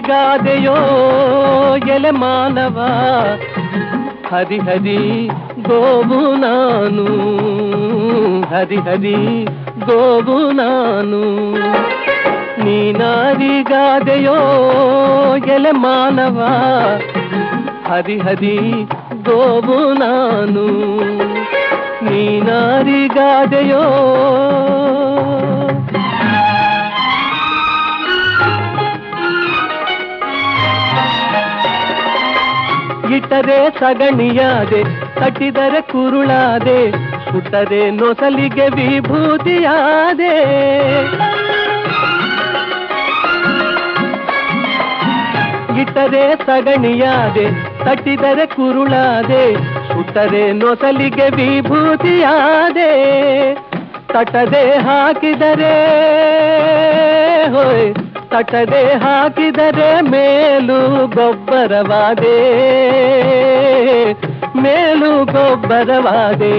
ನಾರಿಗಾದೆಯೋ ಎಲೆ ಮಾನವ ಹರಿ ಹರಿ ಗೋವು ನಾನು ಹರಿ ಹರಿ ಗೋವು ನಾನು ನೀ ನಾರಿಗಾದೆಯೋ ಎಲೆ ಮಾನವ ಹರಿ ಹರಿ ಗೋವು ನಾನು ನೀ ನಾರಿಗಾದೆಯೋ ಇಟ್ಟರೆ ಸಗಣಿಯಾದೆ ತಟ್ಟಿದರೆ ಕುರುಳಾದೆ ಸುಟ್ಟರೆ ನೊಸಲಿಗೆ ವಿಭೂತಿಯಾದೆ ಇಟ್ಟರೆ ಸಗಣಿಯಾದೆ ತಟ್ಟಿದರೆ ಕುರುಳಾದೆ ಸುಟ್ಟರೆ ನೊಸಲಿಗೆ ವಿಭೂತಿಯಾದೆ ತಟ್ಟದೆ ಹಾಕಿದರೆ ಹೋಯ್ ತಟ್ಟದೆ ಹಾಕಿದರೆ ಮೇಲು ಗೊಬ್ಬರವಾದೆ ಮೇಲು ಗೊಬ್ಬರವಾದೆ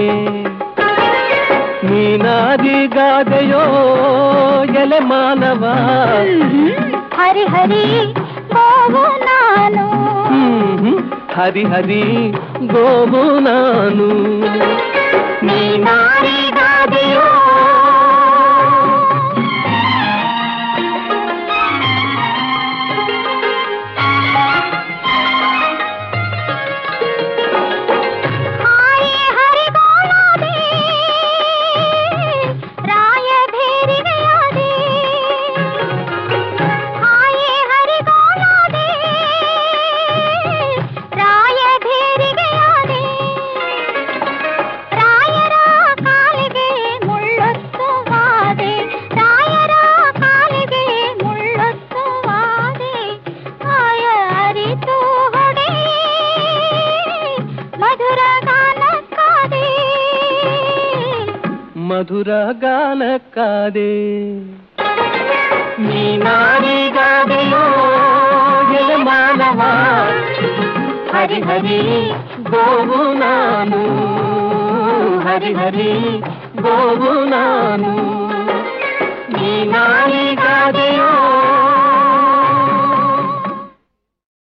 ನೀನಾದಿಗಾದೆಯೋ ಎಲೆ ಮಾನವ ಹರಿ ಹರಿ ಗೋವು ನಾನು ಹರಿ ಹರಿ ಗೋವು ನಾನು ನೀನಾದಿಗಾದೆಯೋ ಮಧುರ ಗಾನಕ್ಕಾದೆ ನೀನಾರಿಗಾದೆಯೋ ಎಲೆ ಮಾನವ ಹರಿ ಹರಿ ಗೋವು ನಾನು ಹರಿ ಹರಿ ಗೋವು ನಾನು ನೀನಾರಿಗಾದೆಯೋ